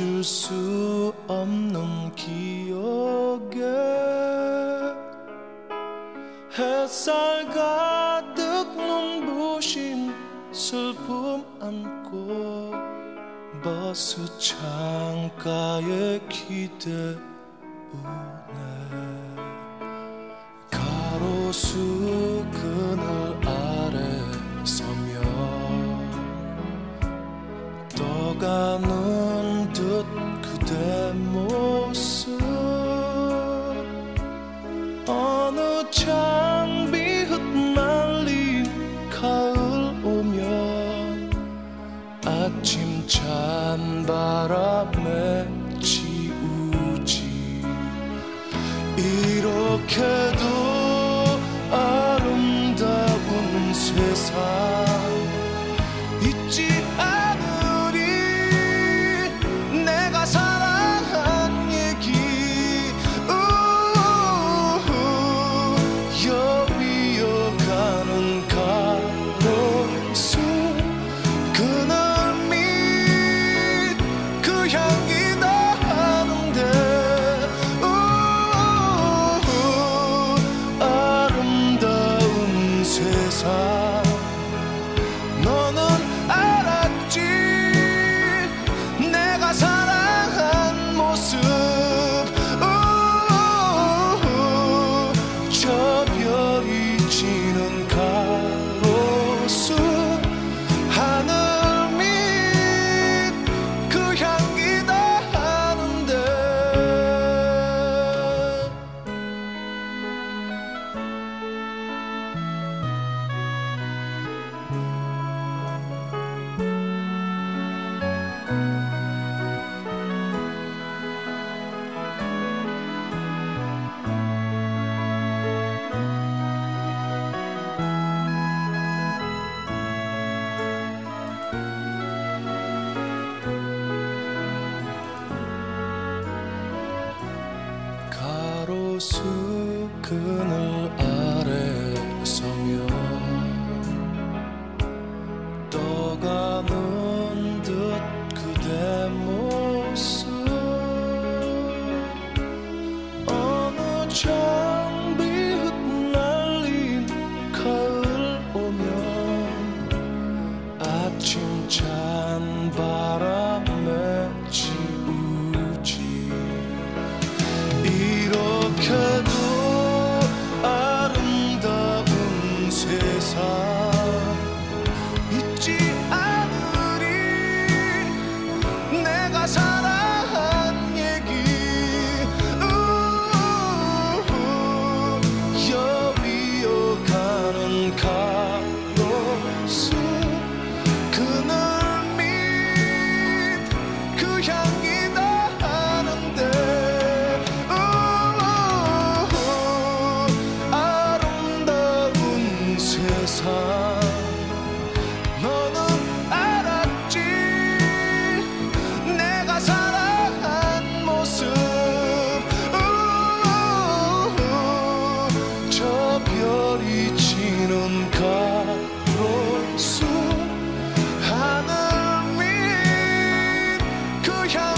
잊을 수 없는 기억에 햇살 가득 눈부신 슬픔 안고 버스 창가에 기대우네. 가로수 그늘 아래 서면 떠가는 듯 그대 모습. 어느 장비 흩날린 가을 오면 아침 찬바람에 지우지. 이렇게도 아름다운 세상 잊지 않으리. 내가 사랑한 얘기 여비어가는 가로수 그늘 밑 그 향기 나는데 아름다운 세상 너는 알았지. 내가 사랑한 모습 저 별이 지는 가로수 하늘 밑 그 향기 나는데. 가로수 그늘 아래 서면 떠가는 듯 그대 모습. 어느 장비 흩날린 가을 오면 아침 찬바람에 지우지. 이렇게도 아름다운 세상 잊지 않으리. 내가 사랑한 얘기 여비어가는 가로수. 하늘 밑 그 향